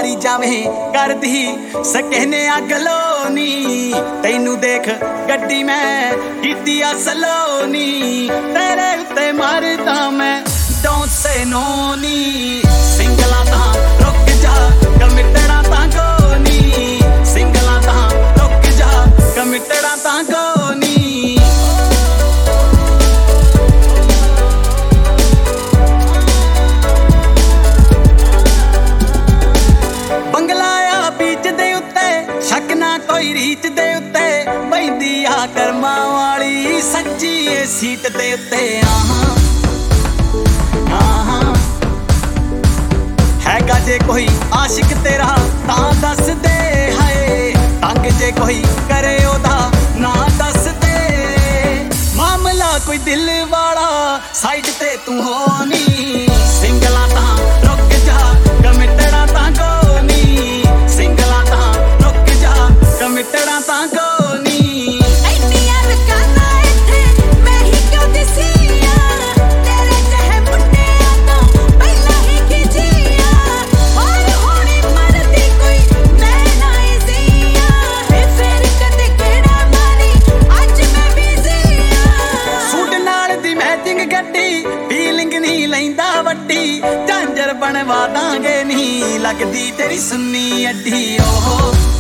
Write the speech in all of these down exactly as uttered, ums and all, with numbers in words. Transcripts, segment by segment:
मारी जावे करदी सकहने गलोनी तैनू देख गड्डी मैं कीती आ सलोनी तेरे उत्ते मरदा मैं डोंट से नो नी सिंगला तां रुक जा कमिटड़ा तां कोनी सिंगला तां रुक जा कमिटड़ा तां कोनी बंगलाया बीच दे उत्ते शक ना कोई रीच दे उत्ते बैंदी आ कर्मा वाली सच्ची ए सीट दे उत्ते आहां हैगा जे कोई आशिक तेरा तां दस दे हाय तंग जे कोई करे ओदा ना दस दे मामला कोई दिल वाला साइड ते तू होनी सिंगला तां रुक जा कमिटड़ा तां कोनी सिंगला तां रुक जा कमिटड़ा तां कोनी झांझर बनवा दांगे नहीं लगदी तेरी सुन्नी अड्डी ओहो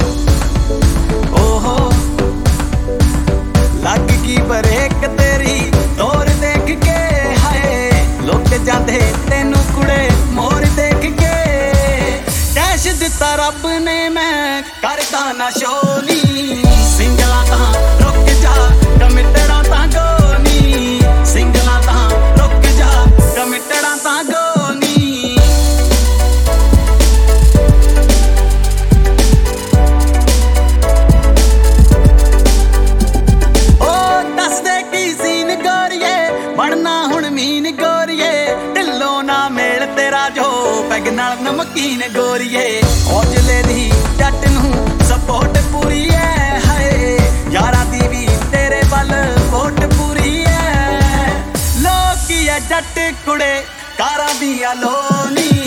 ओहो लग की बरेक तेरी तोर देख के हाय लुट जाते तेनू कुड़े मोर देख के कैश दिता रब ने मैं करदा ना शोनी सिंगला तां रुक जा कमिटड़ा तां कोनी सिंगला तां रुक जा कमिटड़ा तां कोनी बनना हुण मीन गोरिए ढिलो ना मेल तेरा जो पैग नाल नमकीन गोरिए औजले दी जट नूं सपोर्ट पूरी है हाय यारा दी भी तेरे बल वोट पूरी है लोकी है जट कुड़े कारां दी लोनी